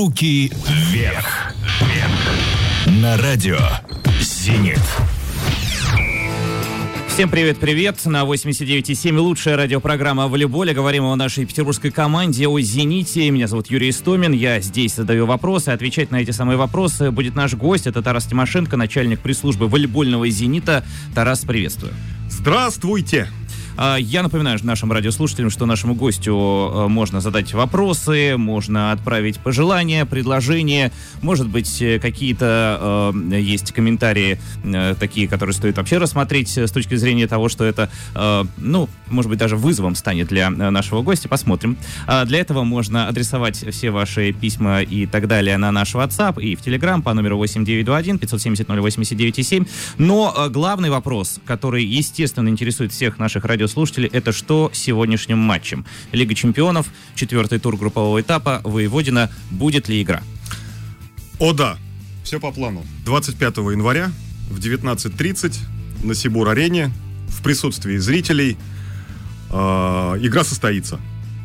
Руки вверх. На радио «Зенит». Всем привет-привет. На 89,7 лучшая радиопрограмма о волейболе. Говорим о нашей петербургской команде, о «Зените». Меня зовут Юрий Истомин. Я здесь задаю вопросы. Отвечать на эти самые вопросы будет наш гость. Это Тарас Тимошенко, начальник пресс-службы волейбольного «Зенита». Тарас, приветствую. Здравствуйте! Я напоминаю нашим радиослушателям, что нашему гостю можно задать вопросы, можно отправить пожелания, предложения. Может быть, какие-то есть комментарии такие, которые стоит вообще рассмотреть с точки зрения того, что это, может быть, даже вызовом станет для нашего гостя. Посмотрим. Для этого можно адресовать все ваши письма и так далее на наш WhatsApp и в Telegram по номеру 8921 570 089,7. Но главный вопрос, который, естественно, интересует всех наших радиослушателей, это что с сегодняшним матчем? Лига чемпионов, 4-й тур группового этапа, Воеводина. Будет ли игра? О да, все по плану. 25 января в 19:30 на Сибур-арене в присутствии зрителей игра состоится.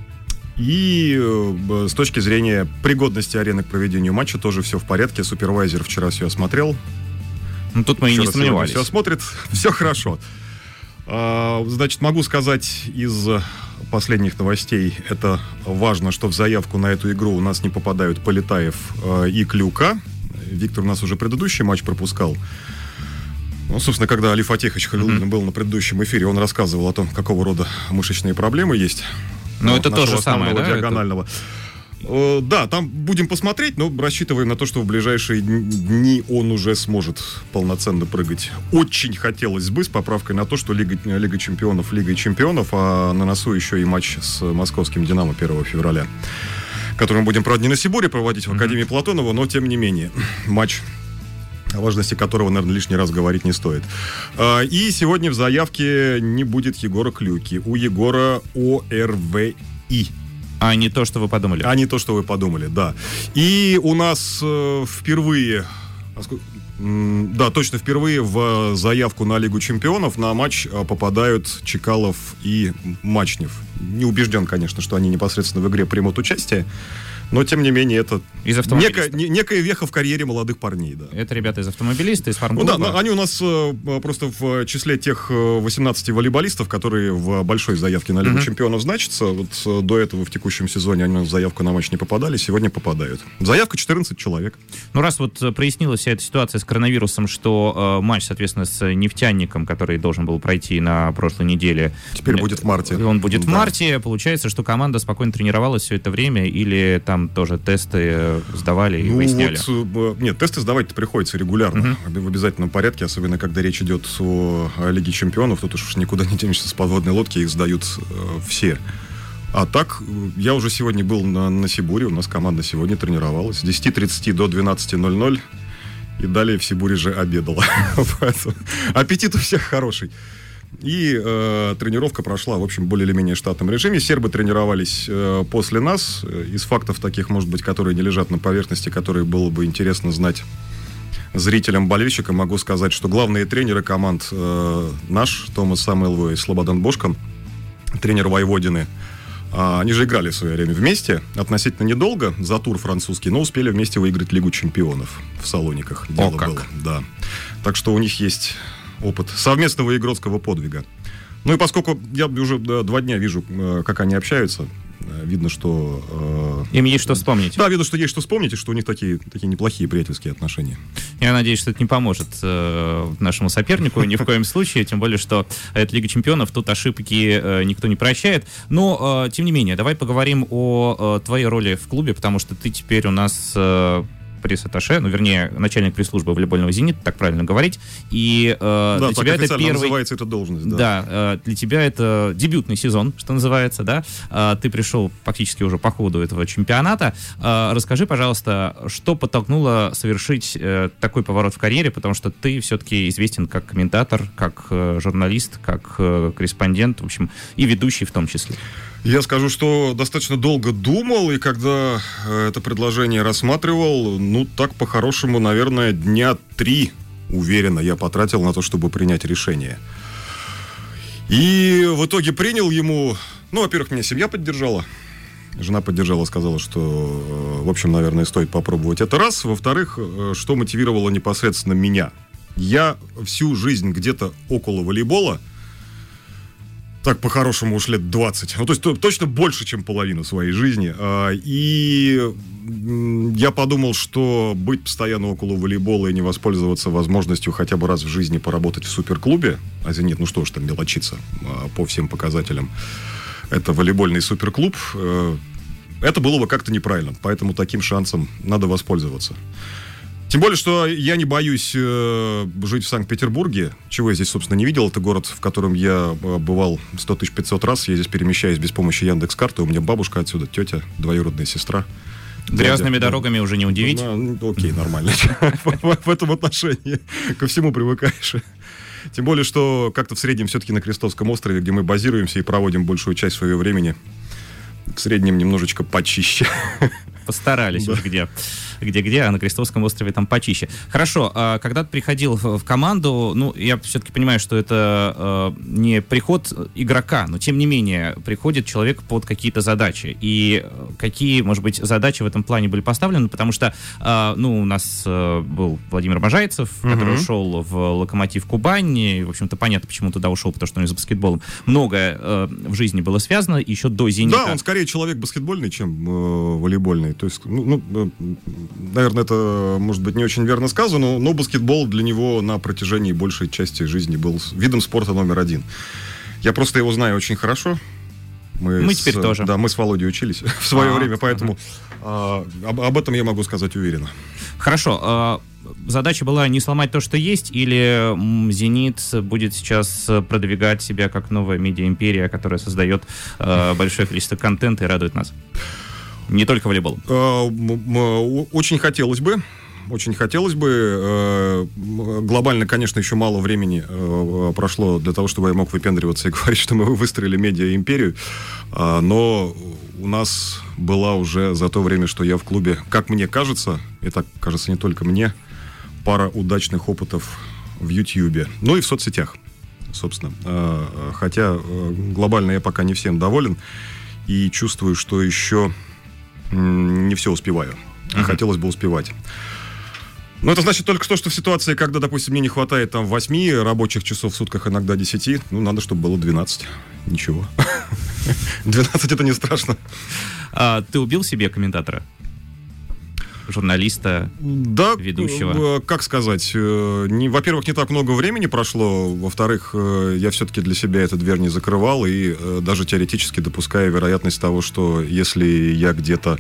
И с точки зрения пригодности арены к проведению матча тоже все в порядке. Супервайзер вчера все осмотрел. Ну, тут мы и не сомневались. Все осмотрит, все хорошо. Значит, могу сказать из последних новостей, это важно, что в заявку на эту игру у нас не попадают Полетаев и Клюка. Виктор у нас уже предыдущий матч пропускал. Ну, собственно, когда Али Фатехович Халилуллин был на предыдущем эфире, он рассказывал о том, какого рода мышечные проблемы есть. Но это то же самое, да? Диагонального. Да, там будем посмотреть, но рассчитываем на то, что в ближайшие дни он уже сможет полноценно прыгать. Очень хотелось бы, с поправкой на то, что Лига чемпионов Лигой чемпионов, а на носу еще и матч с московским «Динамо» 1 февраля, который мы будем, правда, не на Сибуре проводить, в Академии Платонова, но, тем не менее, матч, о важности которого, наверное, лишний раз говорить не стоит. И сегодня в заявке не будет Егора Клюки. У Егора ОРВИ. А не то, что вы подумали. А не то, что вы подумали, да. И у нас впервые, впервые в заявку на Лигу чемпионов на матч попадают Чекалов и Мачнев. Не убежден, конечно, что они непосредственно в игре примут участие, но, тем не менее, это некая веха в карьере молодых парней. Да. Это ребята из автомобилиста, из фарм-клуба. Ну да, они у нас просто в числе тех 18 волейболистов, которые в большой заявке на Лигу чемпионов значатся. Вот до этого в текущем сезоне они в заявку на матч не попадали, сегодня попадают. Заявка 14 человек. Ну, раз вот прояснилась вся эта ситуация с коронавирусом, что матч, соответственно, с «Нефтяником», который должен был пройти на прошлой неделе... Теперь будет в марте. Он будет в марте. Получается, что команда спокойно тренировалась все это время, или там тоже тесты сдавали и выясняли? Нет, тесты сдавать-то приходится регулярно, в обязательном порядке, особенно когда речь идет о Лиге чемпионов. Тут уж никуда не денешься, с подводной лодки их сдают все. А так, я уже сегодня был на Сибуре, у нас команда сегодня тренировалась с 10:30 до 12:00, и далее в Сибуре же обедала. Аппетит у всех хороший. И тренировка прошла, в общем, более или менее штатном режиме. Сербы тренировались после нас. Из фактов таких, может быть, которые не лежат на поверхности, которые было бы интересно знать зрителям, болельщикам, могу сказать, что главные тренеры команд наш, Томас Самойлов и Слободан Бошкан, тренер Воеводины, они же играли в свое время вместе, относительно недолго, за тур французский, но успели вместе выиграть Лигу чемпионов в Салониках. Дело было. Да. Так что у них есть опыт совместного игротского подвига. Ну и поскольку я уже 2 дня вижу, как они общаются, видно, что... Им есть что вспомнить. Да, видно, что есть что вспомнить, и что у них такие неплохие приятельские отношения. Я надеюсь, что это не поможет нашему сопернику ни в коем случае, тем более, что это Лига чемпионов, тут ошибки никто не прощает. Но, тем не менее, давай поговорим о твоей роли в клубе, потому что ты теперь у нас... пресс-атташе, вернее, начальник пресс-службы волейбольного «Зенита», так правильно говорить. И для тебя это первый... называется эта должность, да. Да, для тебя это дебютный сезон, что называется, да. Ты пришел фактически уже по ходу этого чемпионата. Расскажи, пожалуйста, что подтолкнуло совершить такой поворот в карьере, потому что ты все-таки известен как комментатор, как журналист, как корреспондент, в общем, и ведущий в том числе. Я скажу, что достаточно долго думал, и когда это предложение рассматривал, так по-хорошему, наверное, 3 дня, уверенно, я потратил на то, чтобы принять решение. И в итоге принял ему... во-первых, меня семья поддержала. Жена поддержала, сказала, что, в общем, наверное, стоит попробовать это раз. Во-вторых, что мотивировало непосредственно меня. Я всю жизнь где-то около волейбола, так, по-хорошему, уж лет 20. Ну, то есть точно больше, чем половину своей жизни. И я подумал, что быть постоянно около волейбола и не воспользоваться возможностью хотя бы раз в жизни поработать в суперклубе, а «Зенит», ну что ж там мелочиться по всем показателям, это волейбольный суперклуб, это было бы как-то неправильно. Поэтому таким шансом надо воспользоваться. Тем более, что я не боюсь жить в Санкт-Петербурге, чего я здесь, собственно, не видел. Это город, в котором я бывал 100 500 раз. Я здесь перемещаюсь без помощи Яндекс.Карты. У меня бабушка отсюда, тетя, двоюродная сестра. Грязными дорогами уже не удивить. Окей, нормально. В этом отношении ко всему привыкаешь. Тем более, что как-то в среднем все-таки на Крестовском острове, где мы базируемся и проводим большую часть своего времени, в среднем немножечко почище. Постарались уж где-где, а на Крестовском острове там почище. Хорошо, а когда ты приходил в команду, ну, я все-таки понимаю, что это не приход игрока, но тем не менее приходит человек под какие-то задачи. И какие, может быть, задачи в этом плане были поставлены? Потому что, у нас был Владимир Можайцев, который ушел в «Локомотив Кубань», и, в общем-то, понятно, почему туда ушел, потому что у него за баскетболом многое в жизни было связано еще до «Зенита». Да, он скорее человек баскетбольный, чем волейбольный. То есть, наверное, это, может быть, не очень верно сказано, но баскетбол для него на протяжении большей части жизни был видом спорта номер один. Я просто его знаю очень хорошо. Мы теперь тоже. Да, мы с Володей учились в свое время, поэтому об этом я могу сказать уверенно. Хорошо. Задача была не сломать то, что есть, или «Зенит» будет сейчас продвигать себя как новая медиа-империя, которая создает большое количество контента и радует нас? Не только волейбол. Очень хотелось бы. Глобально, конечно, еще мало времени прошло для того, чтобы я мог выпендриваться и говорить, что мы выстроили медиа-империю. Но у нас была уже за то время, что я в клубе, как мне кажется, и так кажется не только мне, пара удачных опытов в Ютьюбе. Ну и в соцсетях, собственно. Хотя глобально я пока не всем доволен. И чувствую, что еще не все успеваю. Хотелось бы успевать. Но это значит только то, что в ситуации, когда, допустим, мне не хватает там 8 рабочих часов в сутках, иногда 10, надо, чтобы было 12. Ничего. 12 это не страшно. Ты убил себе комментатора? Журналиста, да, ведущего? Как сказать, во-первых, не так много времени прошло, во-вторых, я все-таки для себя эту дверь не закрывал, и даже теоретически допускаю вероятность того, что если я где-то,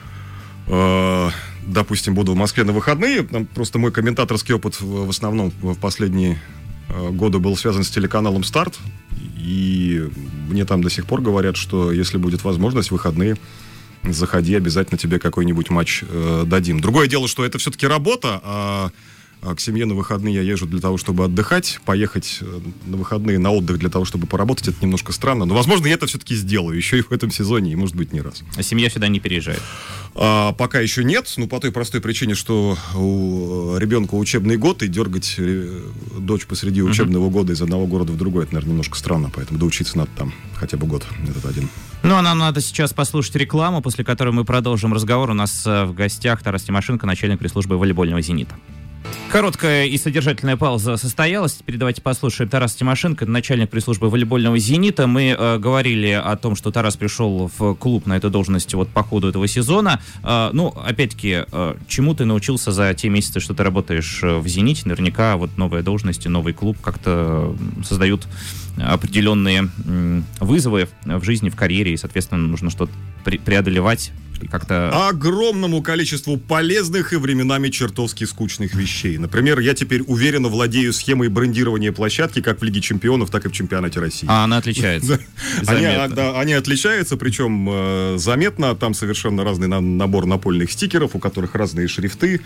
допустим, буду в Москве на выходные, просто мой комментаторский опыт в основном в последние годы был связан с телеканалом «Старт», и мне там до сих пор говорят, что если будет возможность в выходные, заходи, обязательно тебе какой-нибудь матч дадим. Другое дело, что это все-таки работа, а к семье на выходные я езжу для того, чтобы отдыхать. Поехать на выходные на отдых для того, чтобы поработать, это немножко странно. Но, возможно, я это все-таки сделаю, еще и в этом сезоне, и, может быть, не раз. А семья сюда не переезжает? Пока еще нет, по той простой причине, что у ребенка учебный год, и дергать дочь посреди учебного года из одного города в другой, это, наверное, немножко странно, поэтому доучиться надо там хотя бы год, этот один. А нам надо сейчас послушать рекламу, после которой мы продолжим разговор. У нас в гостях Тарас Тимошенко, начальник пресс-службы волейбольного «Зенита». Короткая и содержательная пауза состоялась. Теперь давайте послушаем Тараса Тимошенко, начальник пресс-службы волейбольного «Зенита». Мы говорили о том, что Тарас пришел в клуб на эту должность по ходу этого сезона. Опять-таки, чему ты научился за те месяцы, что ты работаешь в «Зените»? Наверняка новая должность и новый клуб как-то создают определенные вызовы в жизни, в карьере, и, соответственно, нужно что-то преодолевать. Как-то... Огромному количеству полезных и временами чертовски скучных вещей. Например, я теперь уверенно владею схемой брендирования площадки как в Лиге чемпионов, так и в чемпионате России. А она отличается? Они отличаются, причем заметно. Там совершенно разный набор напольных стикеров, у которых разные шрифты.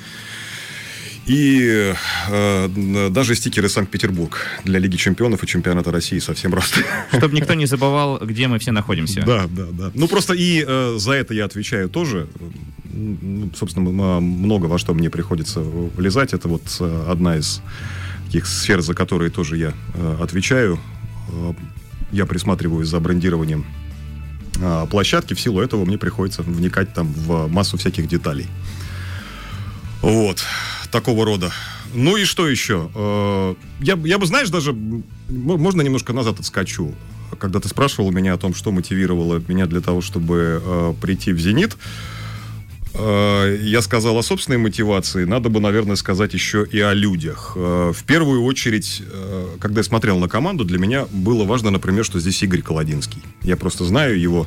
И даже стикеры Санкт-Петербург для Лиги чемпионов и чемпионата России совсем разные. Чтобы никто не забывал, где мы все находимся. Да. Просто и за это я отвечаю тоже. Собственно, много во что мне приходится влезать. Это одна из таких сфер, за которые тоже я отвечаю. Я присматриваю за брендированием площадки. В силу этого мне приходится вникать там в массу всяких деталей. Вот. Такого рода. Ну и что еще? Я бы, знаешь, даже... Можно немножко назад отскочу? Когда ты спрашивал меня о том, что мотивировало меня для того, чтобы прийти в «Зенит», я сказал о собственной мотивации. Надо бы, наверное, сказать еще и о людях. В первую очередь, когда я смотрел на команду, для меня было важно, например, что здесь Игорь Колодинский. Я просто знаю его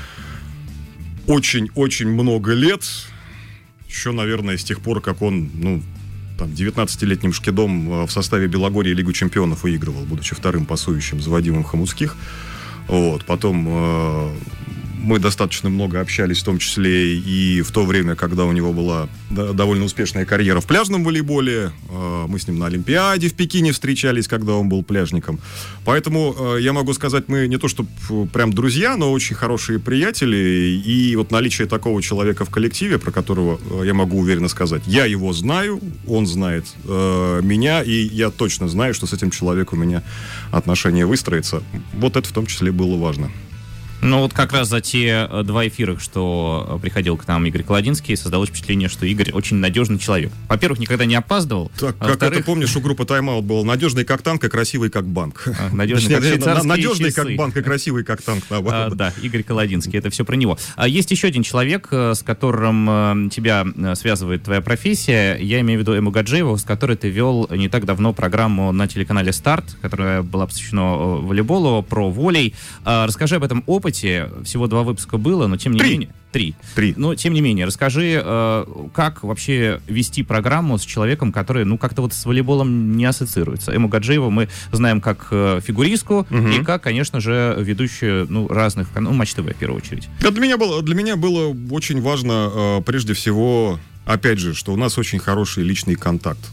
очень-очень много лет. Еще, наверное, с тех пор, как он, 19-летним шкидом в составе Белогорья Лигу чемпионов выигрывал, будучи вторым пасующим за Вадимом Хомутских. Вот. Потом мы достаточно много общались, в том числе и в то время, когда у него была довольно успешная карьера в пляжном волейболе. Мы с ним на Олимпиаде в Пекине встречались, когда он был пляжником. Поэтому я могу сказать, мы не то что прям друзья, но очень хорошие приятели. И вот наличие такого человека в коллективе, про которого я могу уверенно сказать, я его знаю, он знает меня, и я точно знаю, что с этим человеком у меня отношения выстроятся. Вот это в том числе было важно. Ну вот как раз за те 2 эфира, что приходил к нам Игорь Колодинский, создалось впечатление, что Игорь очень надежный человек. Во-первых, никогда не опаздывал. Так, как это помнишь, у группы «Тайм-аут» был надежный как танк и красивый как банк. Надежный как швейцарские надежный часы. как банк и красивый как танк. Да, Игорь Колодинский, это все про него. Есть еще один человек, с которым тебя связывает твоя профессия. Я имею в виду Эмму Гаджиеву, с которой ты вел не так давно программу на телеканале «Старт», которая была посвящена волейболу, про волей. Расскажи об этом опыте. Всего 2 выпуска было, но тем не менее... 3. Но тем не менее, расскажи, как вообще вести программу с человеком, который, как-то вот с волейболом не ассоциируется. Эмму Гаджиеву мы знаем как фигуристку и как, конечно же, ведущую разных, Матч ТВ в первую очередь. Для меня было очень важно, прежде всего, опять же, что у нас очень хороший личный контакт.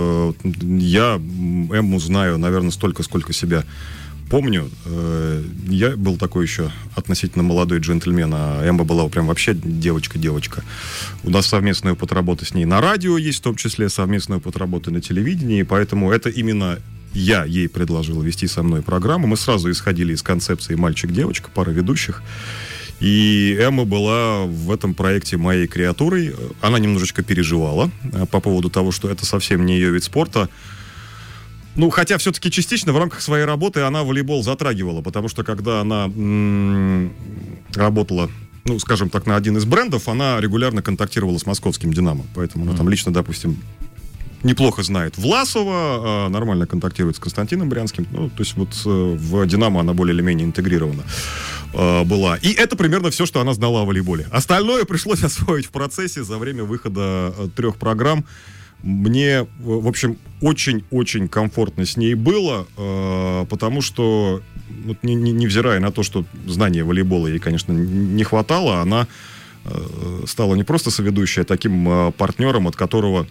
Я Эмму знаю, наверное, столько, сколько себя помню. Я был такой еще относительно молодой джентльмен, а Эмма была прям вообще девочка-девочка. У нас совместный опыт работы с ней на радио есть, в том числе совместный опыт работы на телевидении, поэтому это именно я ей предложил вести со мной программу. Мы сразу исходили из концепции «мальчик-девочка», пара ведущих. И Эмма была в этом проекте моей креатурой. Она немножечко переживала по поводу того, что это совсем не ее вид спорта. Хотя все-таки частично в рамках своей работы она волейбол затрагивала, потому что когда она работала, скажем так, на один из брендов, она регулярно контактировала с московским «Динамо». Поэтому она там лично, допустим, неплохо знает Власова, нормально контактирует с Константином Брянским. То есть вот в «Динамо» она более или менее интегрирована была. И это примерно все, что она знала о волейболе. Остальное пришлось освоить в процессе за время выхода 3 программ. Мне, в общем, очень-очень комфортно с ней было, потому что, невзирая на то, что знания волейбола ей, конечно, не хватало, она стала не просто соведущей, а таким партнером, от которого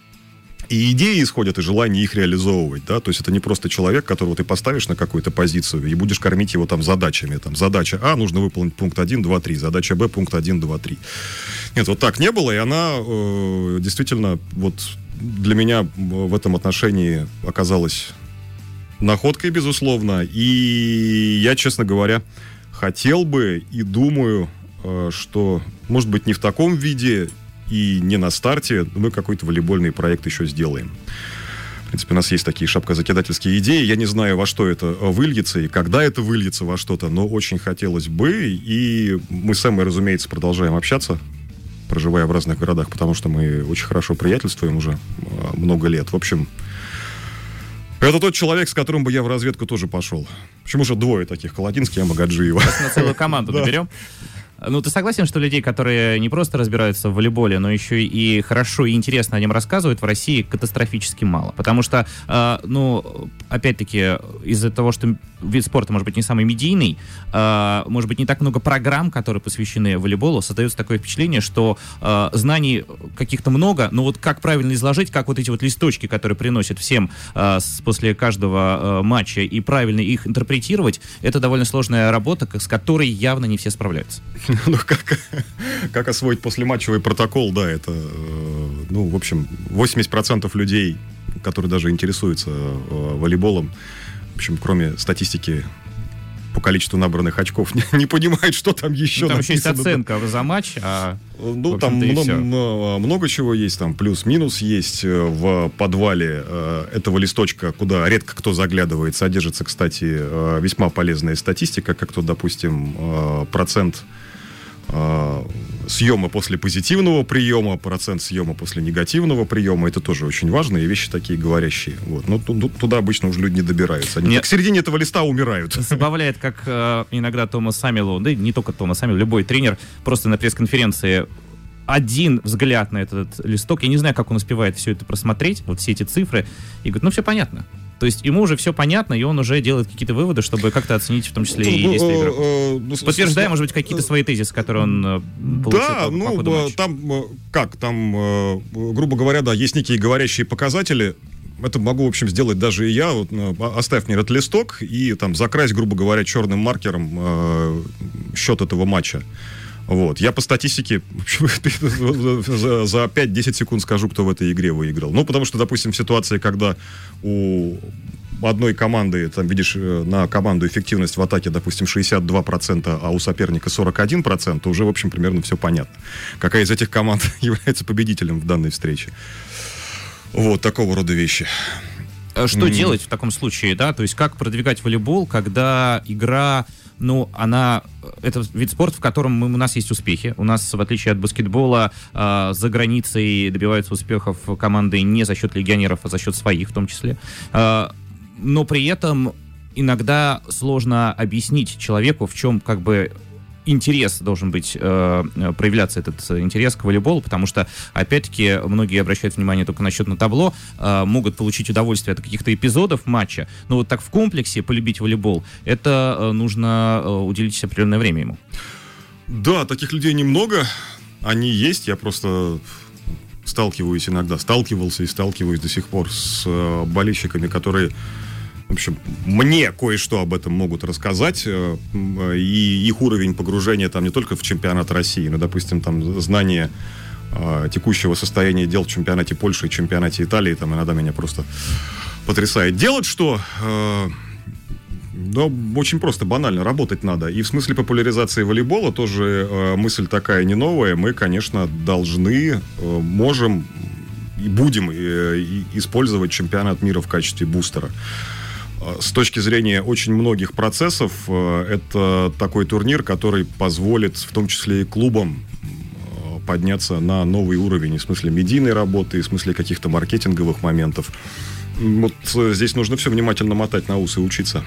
и идеи исходят, и желание их реализовывать, да, то есть это не просто человек, которого ты поставишь на какую-то позицию и будешь кормить его там задачами, задача А, нужно выполнить пункт 1, 2, 3, задача Б, пункт 1, 2, 3. Нет, вот так не было, и она действительно вот для меня в этом отношении оказалась находкой, безусловно, и я, честно говоря, хотел бы и думаю, что, может быть, не в таком виде и не на старте, мы какой-то волейбольный проект еще сделаем. В принципе, у нас есть такие шапкозакидательские идеи. Я не знаю, во что это выльется и когда это выльется во что-то, но очень хотелось бы. И мы с Эммой, разумеется, продолжаем общаться, проживая в разных городах, потому что мы очень хорошо приятельствуем уже много лет. В общем, это тот человек, с которым бы я в разведку тоже пошел. Почему же 2 таких: Колодинский и Эмма Гаджиева? Сейчас на целую команду наберем. Ты согласен, что людей, которые не просто разбираются в волейболе, но еще и хорошо и интересно о нем рассказывают, в России катастрофически мало? Потому что, опять-таки, из-за того, что вид спорта, может быть, не самый медийный, может быть, не так много программ, которые посвящены волейболу, создается такое впечатление, что знаний каких-то много, но вот как правильно изложить, как вот эти вот листочки, которые приносят всем после каждого матча, и правильно их интерпретировать, это довольно сложная работа, с которой явно не все справляются. Как освоить послематчевый протокол, да, это, в общем, 80% людей, которые даже интересуются волейболом, в общем, кроме статистики по количеству набранных очков не понимают, что там еще там написано. еще есть оценка за матч, ну, там много чего есть, там плюс-минус есть. В подвале этого листочка, куда редко кто заглядывает, содержится, кстати, весьма полезная статистика, как то, допустим, процент съема после позитивного приема, процент съема после негативного приема. Это тоже очень важные вещи такие говорящие. Вот. Но туда обычно уже люди не добираются. Они к середине этого листа умирают. Забавляет, как иногда Томас Саммелу, да и не только Томас Саммелу, любой тренер просто на пресс-конференции один взгляд на этот листок, я не знаю, как он успевает все это просмотреть, вот все эти цифры, и говорит, ну все понятно. То есть ему уже все понятно, и он уже делает какие-то выводы, чтобы как-то оценить в том числе и действия игроков. Подтверждая, может быть, какие-то свои тезисы, которые он получил по ходу матча. Там, грубо говоря, да, есть некие говорящие показатели. Это могу, в общем, сделать даже и я. Вот, оставь мне этот листок и там закрась, грубо говоря, черным маркером счет этого матча. Вот. Я по статистике за 5-10 секунд скажу, кто в этой игре выиграл. Ну, потому что, допустим, в ситуации, когда у одной команды, там, видишь, на команду эффективность в атаке, допустим, 62%, а у соперника 41%, то уже, в общем, примерно все понятно. Какая из этих команд является победителем в данной встрече. Вот, такого рода вещи. Что делать в таком случае, да? То есть как продвигать волейбол, когда игра... Ну, это вид спорта, в котором у нас есть успехи. У нас, в отличие от баскетбола, за границей добиваются успехов команды не за счет легионеров, а за счет своих в том числе. Но при этом иногда сложно объяснить человеку, в чем как бы интерес должен быть, проявляться этот интерес к волейболу, потому что, опять-таки, многие обращают внимание только на счет на табло, могут получить удовольствие от каких-то эпизодов матча, но вот так в комплексе полюбить волейбол, это нужно уделить определенное время ему. Да, таких людей немного, они есть, я просто сталкивался и сталкиваюсь до сих пор с болельщиками, которые... В общем, мне кое-что об этом могут рассказать, и их уровень погружения там не только в чемпионат России, но, допустим, там знание текущего состояния дел в чемпионате Польши и чемпионате Италии, там иногда меня просто потрясает. Делать что? Да, очень просто, банально, работать надо. И в смысле популяризации волейбола тоже мысль такая не новая. Мы, конечно, должны, можем и будем использовать чемпионат мира в качестве бустера. С точки зрения очень многих процессов, это такой турнир, который позволит, в том числе и клубам, подняться на новый уровень, в смысле медийной работы, в смысле каких-то маркетинговых моментов. Вот здесь нужно все внимательно мотать на ус и учиться.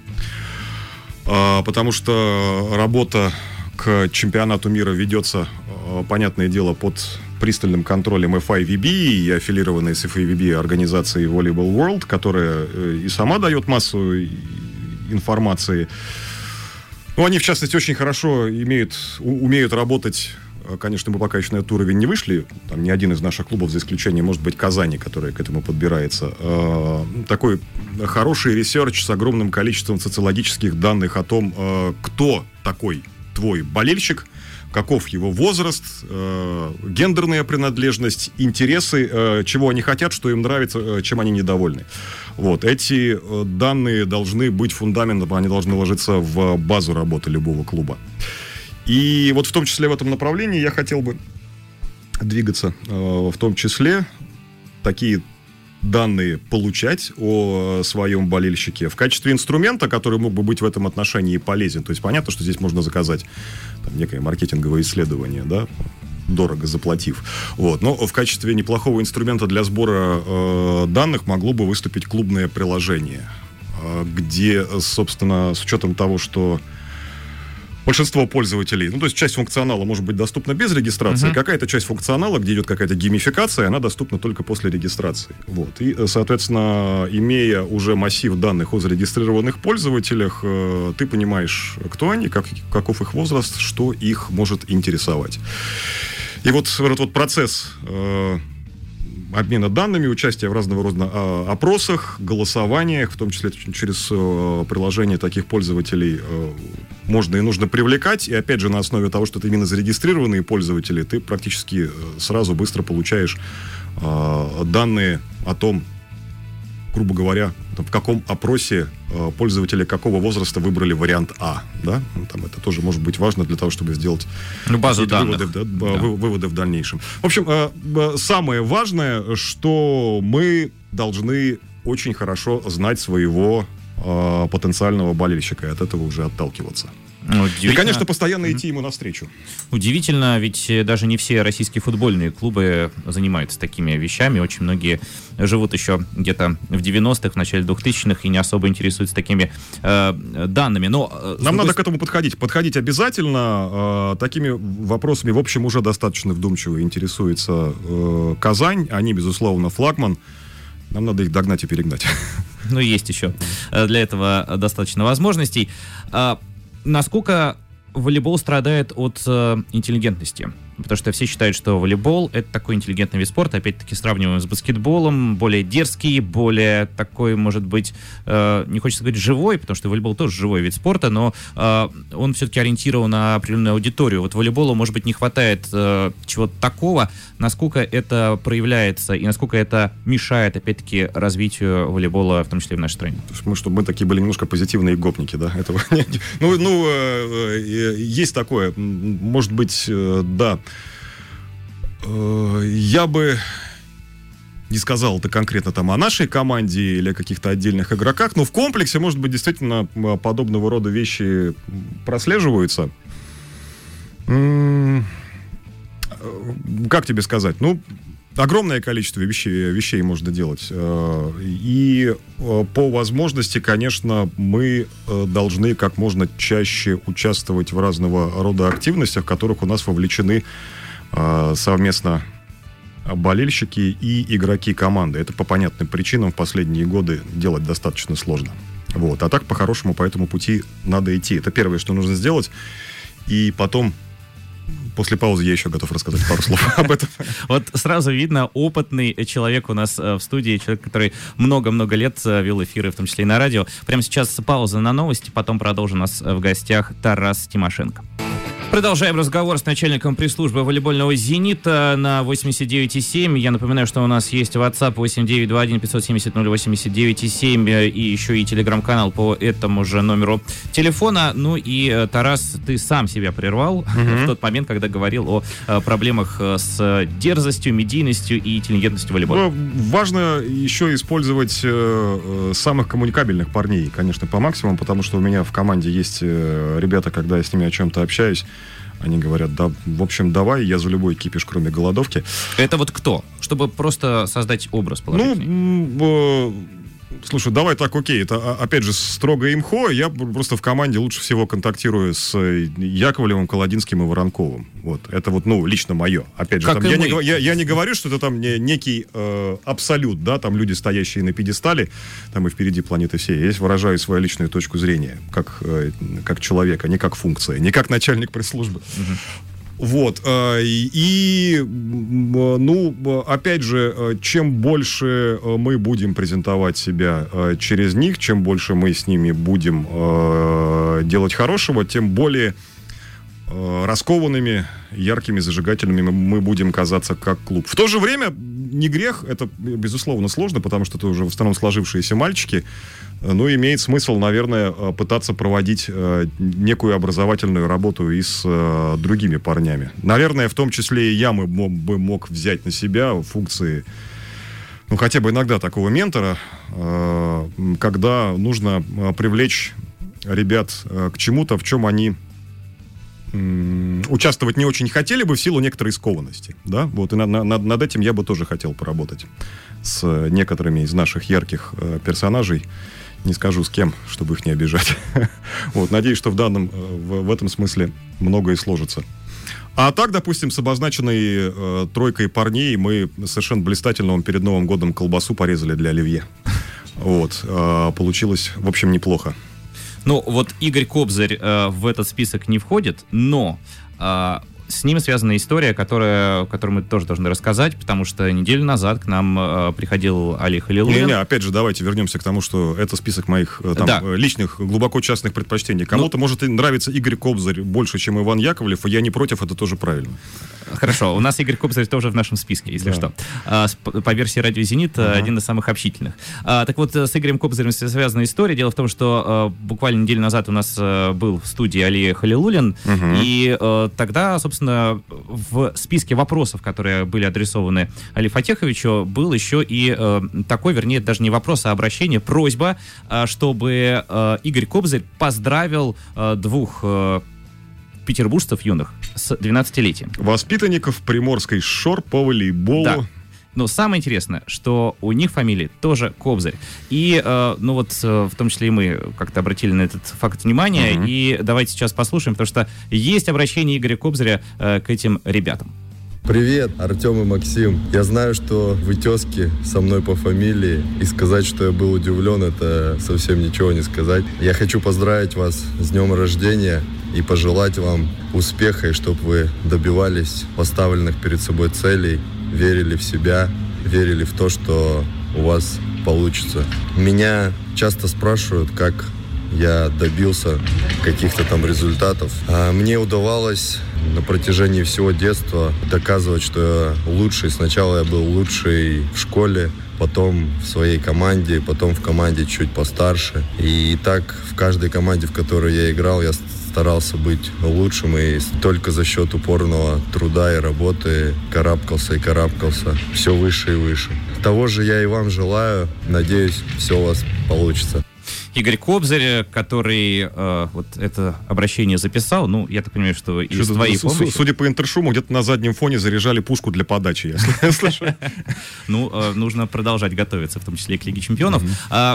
Потому что работа к чемпионату мира ведется, понятное дело, под пристальным контролем FIVB и аффилированной с FIVB организацией Volleyball World, которая и сама дает массу информации. Ну, они, в частности, очень хорошо умеют работать. Конечно, мы пока еще на этот уровень не вышли. Там ни один из наших клубов, за исключением, может быть, Казани, которая к этому подбирается. Такой хороший ресерч с огромным количеством социологических данных о том, кто такой твой болельщик, каков его возраст, гендерная принадлежность, интересы, чего они хотят, что им нравится, чем они недовольны. Вот. Эти данные должны быть фундаментом, они должны ложиться в базу работы любого клуба. И вот в том числе в этом направлении я хотел бы двигаться, в том числе такие данные получать о своем болельщике в качестве инструмента, который мог бы быть в этом отношении полезен. То есть понятно, что здесь можно заказать там некое маркетинговое исследование, да, дорого заплатив. Вот. Но в качестве неплохого инструмента для сбора данных могло бы выступить клубное приложение, где, собственно, с учетом того, что большинство пользователей, ну, то есть часть функционала может быть доступна без регистрации, какая-то часть функционала, где идет какая-то геймификация, она доступна только после регистрации. Вот. И, соответственно, имея уже массив данных о зарегистрированных пользователях, ты понимаешь, кто они, каков их возраст, что их может интересовать. И вот этот вот процесс обмена данными, участие в разного рода опросах, голосованиях, в том числе через приложение таких пользователей, можно и нужно привлекать. И опять же, на основе того, что это именно зарегистрированные пользователи, ты практически сразу быстро получаешь данные о том, грубо говоря, в каком опросе пользователи какого возраста выбрали вариант А, да? Там это тоже может быть важно для того, чтобы сделать базу данных. Выводы в дальнейшем. В общем, самое важное, что мы должны очень хорошо знать своего потенциального болельщика и от этого уже отталкиваться. И, конечно, постоянно идти ему навстречу. Удивительно, ведь даже не все российские футбольные клубы занимаются такими вещами. Очень многие живут еще где-то в 90-х, в начале 2000-х и не особо интересуются такими данными. Но нам надо к этому подходить. Подходить обязательно. Такими вопросами, в общем, уже достаточно вдумчиво интересуется Казань. Они, безусловно, флагман. Нам надо их догнать и перегнать. Ну, есть еще для этого достаточно возможностей. Насколько волейбол страдает от интеллигентности? Потому что все считают, что волейбол — это такой интеллигентный вид спорта. Опять-таки сравниваем с баскетболом. Более дерзкий, более такой, может быть, не хочется говорить живой, потому что волейбол тоже живой вид спорта, но он все-таки ориентирован на определенную аудиторию. Вот волейболу, может быть, не хватает чего-то такого. Насколько это проявляется и насколько это мешает, опять-таки, развитию волейбола, в том числе и в нашей стране? Чтобы мы такие были немножко позитивные гопники, да? Этого есть такое. Может быть, да. Я бы не сказал это конкретно там о нашей команде или о каких-то отдельных игроках, но в комплексе, может быть, действительно подобного рода вещи прослеживаются. Как тебе сказать? Огромное количество вещей можно делать. И по возможности, конечно, мы должны как можно чаще участвовать в разного рода активностях, в которых у нас вовлечены совместно болельщики и игроки команды. Это по понятным причинам в последние годы делать достаточно сложно. Вот. А так, по-хорошему, по этому пути надо идти. Это первое, что нужно сделать. И потом, после паузы, я еще готов рассказать пару слов об этом. Вот сразу видно, опытный человек у нас в студии, человек, который много-много лет вел эфиры, в том числе и на радио. Прямо сейчас пауза на новости, потом продолжим. У нас в гостях Тарас Тимошенко. Продолжаем разговор с начальником пресс-службы волейбольного «Зенита» на 89,7. Я напоминаю, что у нас есть WhatsApp 8921-570-89,7 и еще и телеграм-канал по этому же номеру телефона. Ну и, Тарас, ты сам себя прервал в тот момент, когда говорил о проблемах с дерзостью, медийностью и интеллигентностью волейбола. Важно еще использовать самых коммуникабельных парней, конечно, по максимуму, потому что у меня в команде есть ребята, когда я с ними о чем-то общаюсь, они говорят, да, в общем, давай, я за любой кипиш, кроме голодовки. Это вот кто? Чтобы просто создать образ положительный. Слушай, давай так, окей, это, опять же, строго имхо. Я просто в команде лучше всего контактирую с Яковлевым, Колодинским и Воронковым. Вот, это вот, лично мое. Опять же, там, я не говорю, что это там некий абсолют, да, там люди, стоящие на пьедестале, там и впереди планеты всей. Я здесь выражаю свою личную точку зрения, как человека, не как функция, не как начальник пресс-службы. Вот, опять же, чем больше мы будем презентовать себя через них, чем больше мы с ними будем делать хорошего, тем более раскованными, яркими, зажигательными мы будем казаться как клуб. В то же время не грех, это, безусловно, сложно, потому что это уже в основном сложившиеся мальчики, но имеет смысл, наверное, пытаться проводить некую образовательную работу и с другими парнями. Наверное, в том числе и я бы мог взять на себя функции, хотя бы иногда такого ментора, когда нужно привлечь ребят к чему-то, в чем они участвовать не очень хотели бы в силу некоторой скованности. Да? Вот, и над этим я бы тоже хотел поработать с некоторыми из наших ярких персонажей. Не скажу с кем, чтобы их не обижать. Вот, надеюсь, что в этом смысле многое сложится. А так, допустим, с обозначенной тройкой парней мы совершенно блистательно перед Новым годом колбасу порезали для оливье. Вот, получилось, в общем, неплохо. Вот Игорь Кобзарь в этот список не входит, но с ним связана история, которую мы тоже должны рассказать, потому что неделю назад к нам приходил Али Халилуллин. Опять же, давайте вернемся к тому, что это список моих личных, глубоко частных предпочтений. Кому-то может нравиться Игорь Кобзарь больше, чем Иван Яковлев, и я не против, это тоже правильно. Хорошо, у нас Игорь Кобзарь тоже в нашем списке, если что. По версии радио «Зенит» один из самых общительных. Так вот, с Игорем Кобзарем связана история. Дело в том, что буквально неделю назад у нас был в студии Али Халилуллин, и тогда, собственно, в списке вопросов, которые были адресованы Али Фатеховичу, был еще и такой, вернее, даже не вопрос, а обращение, просьба, чтобы Игорь Кобзарь поздравил двух петербуржцев юных с 12-летием. Воспитанников Приморской ШОР по волейболу. Да. Но самое интересное, что у них фамилии тоже Кобзарь. И, в том числе и мы как-то обратили на этот факт внимание. И давайте сейчас послушаем, потому что есть обращение Игоря Кобзаря к этим ребятам. Привет, Артем и Максим. Я знаю, что вы тезки со мной по фамилии, и сказать, что я был удивлен, это совсем ничего не сказать. Я хочу поздравить вас с днем рождения и пожелать вам успеха, и чтобы вы добивались поставленных перед собой целей, верили в себя, верили в то, что у вас получится. Меня часто спрашивают, как я добился каких-то там результатов. Мне удавалось на протяжении всего детства доказывать, что я лучший. Сначала я был лучший в школе, потом в своей команде, потом в команде чуть постарше. И так в каждой команде, в которой я играл, я старался быть лучшим, и только за счет упорного труда и работы карабкался все выше и выше. Того же я и вам желаю. Надеюсь, все у вас получится. Игорь Кобзарь, который вот это обращение записал, я так понимаю, что из твоей помощи... Судя по интершуму, где-то на заднем фоне заряжали пушку для подачи, если я слышу. Нужно продолжать готовиться, в том числе и к Лиге Чемпионов.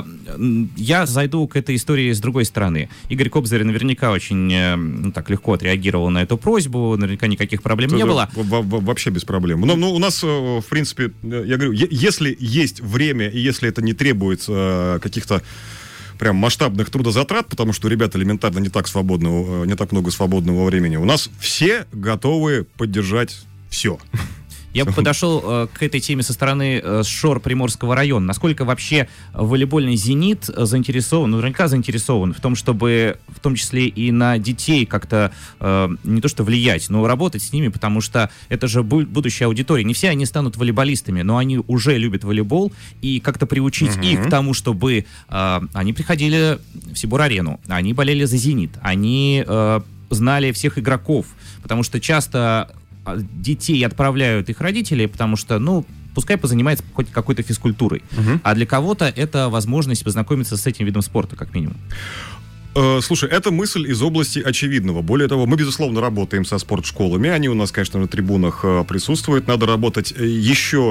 Я зайду к этой истории с другой стороны. Игорь Кобзарь наверняка очень так легко отреагировал на эту просьбу, наверняка никаких проблем не было. Вообще без проблем. Но у нас, в принципе, я говорю, если есть время, и если это не требуется каких-то прям масштабных трудозатрат, потому что у ребят элементарно не так много свободного времени. У нас все готовы поддержать все. Я бы подошел к этой теме со стороны ШОР Приморского района. Насколько вообще волейбольный «Зенит» заинтересован, наверняка заинтересован в том, чтобы в том числе и на детей как-то не то что влиять, но работать с ними, потому что это же будущая аудитория. Не все они станут волейболистами, но они уже любят волейбол, и как-то приучить их к тому, чтобы они приходили в Сибур-арену, они болели за «Зенит», они знали всех игроков, потому что часто детей отправляют их родители, потому что, пускай позанимается хоть какой-то физкультурой. А для кого-то это возможность познакомиться с этим видом спорта, как минимум. Слушай, это мысль из области очевидного. Более того, мы, безусловно, работаем со спортшколами. Они у нас, конечно, на трибунах присутствуют. Надо работать еще.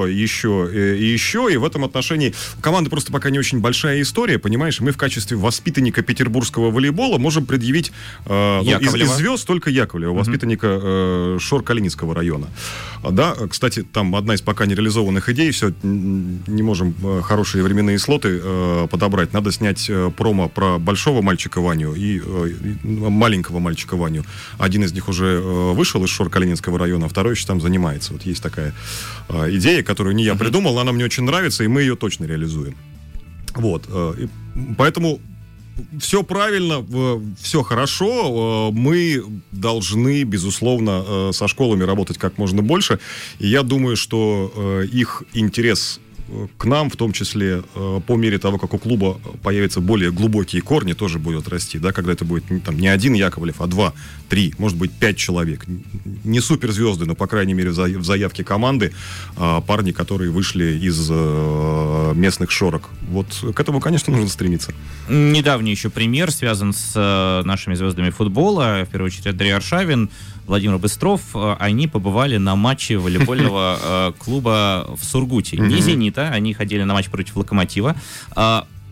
И в этом отношении у команды просто пока не очень большая история, понимаешь? Мы в качестве воспитанника петербургского волейбола можем предъявить из звезд только Яковлева, воспитанника ШОР Калининского района. Да, кстати, там одна из пока нереализованных идей. Все, не можем хорошие временные слоты подобрать. Надо снять промо про большого мальчика Ваню и маленького мальчика Ваню. Один из них уже вышел из ШОР Калининского района, а второй еще там занимается. Вот есть такая идея, которую не я придумал, но она мне очень нравится, и мы ее точно реализуем. Вот. Поэтому все правильно, все хорошо. Мы должны, безусловно, со школами работать как можно больше. И я думаю, что их интерес к нам, в том числе, по мере того, как у клуба появятся более глубокие корни, тоже будет расти, да, когда это будет не один Яковлев, а 2, 3, может быть, 5 человек. Не суперзвезды, но, по крайней мере, в заявке команды парни, которые вышли из местных шорок. Вот к этому, конечно, нужно стремиться. Недавний еще пример связан с нашими звездами футбола, в первую очередь Андрей Аршавин, Владимир Быстров. Они побывали на матче волейбольного клуба в Сургуте. Не «Зенита», они ходили на матч против «Локомотива».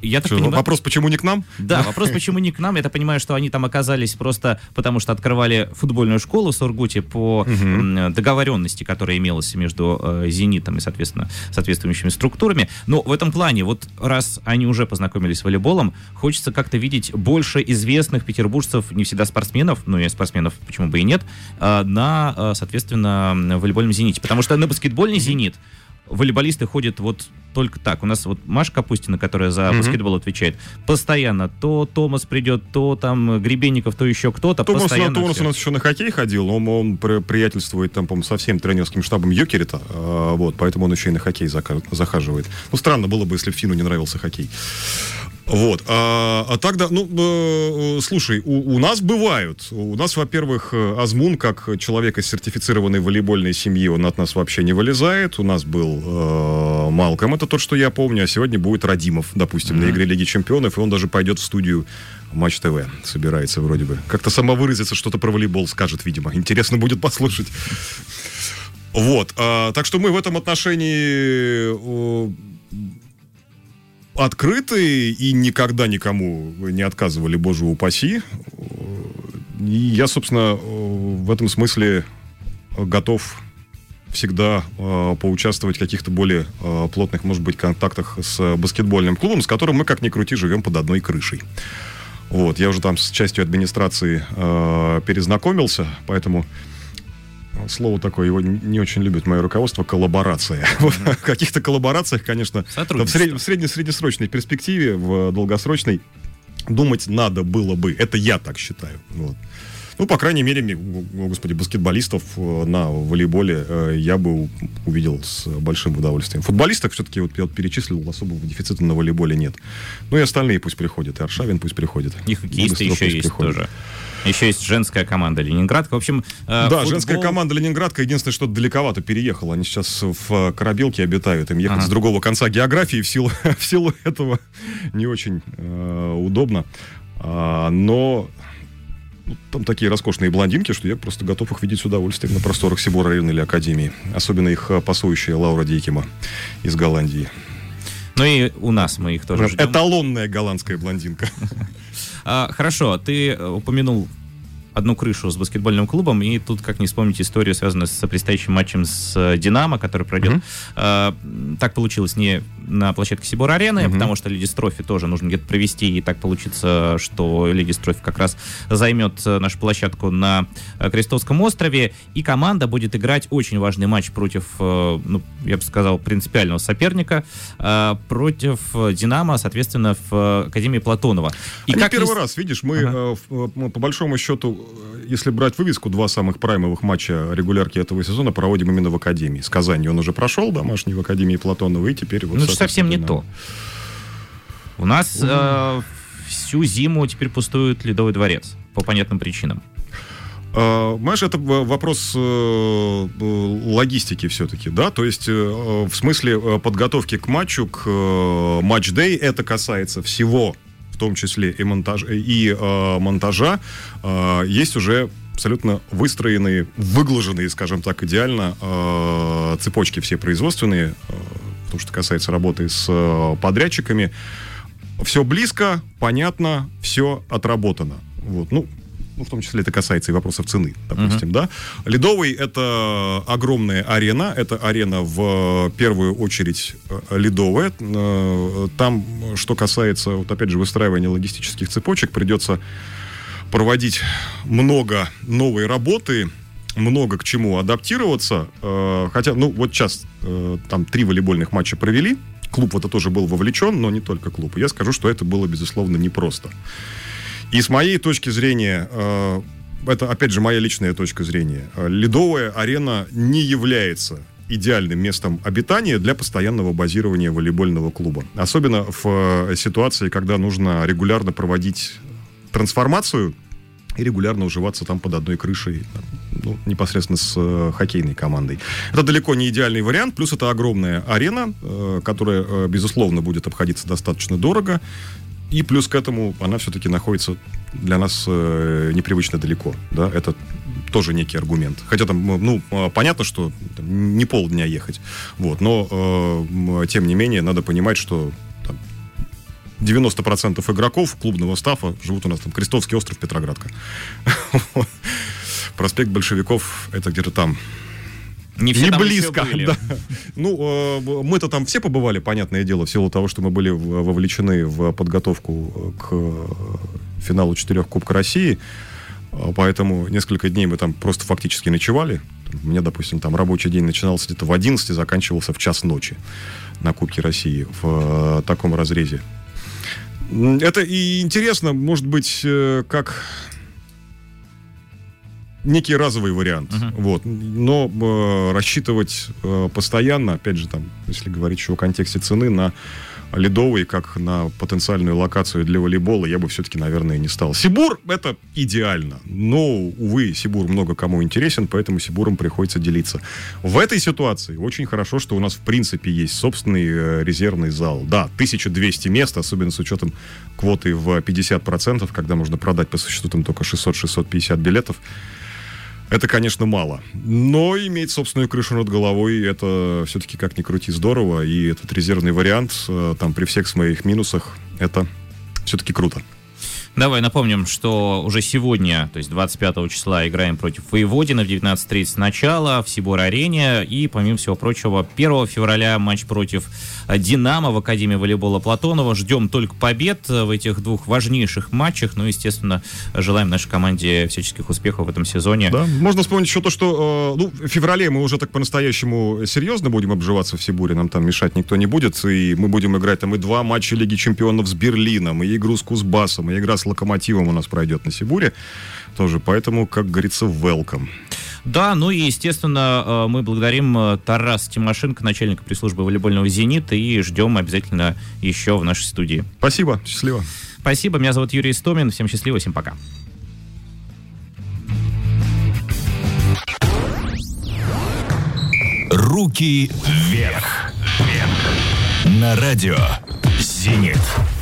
я так понимаю... Вопрос, почему не к нам? Да, вопрос, почему не к нам. Я понимаю, что они там оказались просто потому, что открывали футбольную школу в Сургуте по договоренности, которая имелась между «Зенитом» и, соответственно, соответствующими структурами. Но в этом плане, вот раз они уже познакомились с волейболом, хочется как-то видеть больше известных петербуржцев, не всегда спортсменов, ну и спортсменов почему бы и нет, на, соответственно, волейбольном «Зените». Потому что на баскетбольный «Зенит» волейболисты ходят вот только так. У нас вот Маша Капустина, которая за баскетбол отвечает, постоянно то Томас придет, то там Гребенников, то еще кто-то. Томас у нас еще на хоккей ходил, он приятельствует там, по-моему, со всем тренерским штабом Йокерита, вот, поэтому он еще и на хоккей захаживает. Ну, странно было бы, если Фину не нравился хоккей. Вот. А тогда, слушай, у нас бывают. У нас, во-первых, Азмун, как человек из сертифицированной волейбольной семьи, он от нас вообще не вылезает. У нас был Малком, это тот, что я помню, а сегодня будет Радимов, допустим, на игре Лиги Чемпионов, и он даже пойдет в студию Матч ТВ, собирается вроде бы. Как-то самовыразиться, что-то про волейбол скажет, видимо. Интересно будет послушать. Вот. Так что мы в этом отношении... открыты и никогда никому не отказывали, боже упаси. И я, собственно, в этом смысле готов всегда поучаствовать в каких-то более плотных, может быть, контактах с баскетбольным клубом, с которым мы, как ни крути, живем под одной крышей. Вот. Я уже там с частью администрации перезнакомился, поэтому... Слово такое, его не очень любит мое руководство, коллаборация. В каких-то коллаборациях, конечно, в среднесрочной перспективе, в долгосрочной думать надо было бы. Это я так считаю. Вот. Ну, по крайней мере, господи, баскетболистов на волейболе я бы увидел с большим удовольствием. Футболистов все-таки, вот я перечислил, особого дефицита на волейболе нет. Ну и остальные пусть приходят, и Аршавин пусть приходит. И хоккеисты еще есть тоже. Еще есть женская команда «Ленинградка». В общем, да, футбол... женская команда «Ленинградка». Единственное, что далековато переехала. Они сейчас в Корабелке обитают. Им ехать с другого конца географии в силу этого не очень удобно. Но там такие роскошные блондинки, что я просто готов их видеть с удовольствием на просторах Сибур-Арена или Академии. Особенно их пасующая Лаура Дейкима из Голландии. Ну и у нас мы их тоже ждем. Эталонная голландская блондинка. Хорошо, ты упомянул одну крышу с баскетбольным клубом, и тут, как не вспомнить историю, связанную с предстоящим матчем с «Динамо», который пройдет. Так получилось не на площадке Сибур-Арены, потому что Лидис Трофи тоже нужно где-то провести, и так получится, что Лидис Трофи как раз займет нашу площадку на Крестовском острове, и команда будет играть очень важный матч против, ну, я бы сказал, принципиального соперника, против «Динамо», соответственно, в Академии Платонова. И как первый раз, видишь, мы по большому счету, если брать вывеску, два самых праймовых матча регулярки этого сезона проводим именно в Академии. С Казанью он уже прошел, домашний в Академии Платонова, и теперь вот... Ну, это совсем не то. У нас всю зиму теперь пустует Ледовый дворец, по понятным причинам. Знаешь, это вопрос логистики все-таки, да, то есть в смысле подготовки к матчу, к матч-дэй, это касается всего, в том числе и монтажа, есть уже абсолютно выстроенные, выглаженные, скажем так, идеально цепочки все производственные, то, что касается работы с подрядчиками. Все близко, понятно, все отработано. Вот, ну, в том числе это касается и вопросов цены, допустим, да. Ледовый — это огромная арена, это арена в первую очередь ледовая. Там, что касается, вот опять же, выстраивания логистических цепочек, придется проводить много новой работы, много к чему адаптироваться. Хотя, ну, вот сейчас там 3 волейбольных матча провели, клуб в это тоже был вовлечен, но не только клуб. И я скажу, что это было, безусловно, непросто. И с моей точки зрения, это, опять же, моя личная точка зрения, ледовая арена не является идеальным местом обитания для постоянного базирования волейбольного клуба. Особенно в ситуации, когда нужно регулярно проводить трансформацию и регулярно уживаться там под одной крышей, ну, непосредственно с хоккейной командой. Это далеко не идеальный вариант, плюс это огромная арена, которая, безусловно, будет обходиться достаточно дорого. И плюс к этому она все-таки находится для нас непривычно далеко. Да? Это тоже некий аргумент. Хотя там, ну, понятно, что там, не полдня ехать. Вот. Но, тем не менее, надо понимать, что там, 90% игроков клубного стафа живут у нас там Крестовский остров, Петроградка. Проспект Большевиков — это где-то там. Не близко. Да. Ну, мы-то там все побывали, понятное дело, в силу того, что мы были вовлечены в подготовку к финалу 4 Кубка России. Поэтому несколько дней мы там просто фактически ночевали. У меня, допустим, там рабочий день начинался где-то в 11, заканчивался в час ночи на Кубке России в таком разрезе. Это и интересно, может быть, как некий разовый вариант. Вот. Но рассчитывать постоянно, опять же, там, если говорить еще в контексте цены, на ледовый, как на потенциальную локацию для волейбола, я бы все-таки, наверное, не стал. Сибур — это идеально. Но, увы, Сибур много кому интересен, поэтому Сибуром приходится делиться. В этой ситуации очень хорошо, что у нас, в принципе, есть собственный резервный зал. Да, 1200 мест, особенно с учетом квоты в 50%, когда можно продать по существу там только 600-650 билетов. Это, конечно, мало. Но иметь собственную крышу над головой — это все-таки, как ни крути, здорово. И этот резервный вариант, там, при всех своих минусах, это все-таки круто. Давай напомним, что уже сегодня, то есть 25 числа, играем против Воеводина в 19:30 начало в Сибур-арене. И, помимо всего прочего, 1 февраля матч против «Динамо» в Академии волейбола Платонова. Ждем только побед в этих двух важнейших матчах. Ну, естественно, желаем нашей команде всяческих успехов в этом сезоне. Да, можно вспомнить еще то, что в феврале мы уже так по-настоящему серьезно будем обживаться в Сибуре. Нам там мешать никто не будет. И мы будем играть там и 2 матча Лиги Чемпионов с Берлином, и игру с Кузбассом, и игра с Локомотивом у нас пройдет на Сибуре тоже, поэтому, как говорится, welcome. Да, ну и, естественно, мы благодарим Тараса Тимошенко, начальника пресс-службы волейбольного «Зенита», и ждем обязательно еще в нашей студии. Спасибо, счастливо. Спасибо, меня зовут Юрий Истомин, всем счастливо, всем пока. Руки вверх. На радио «Зенит».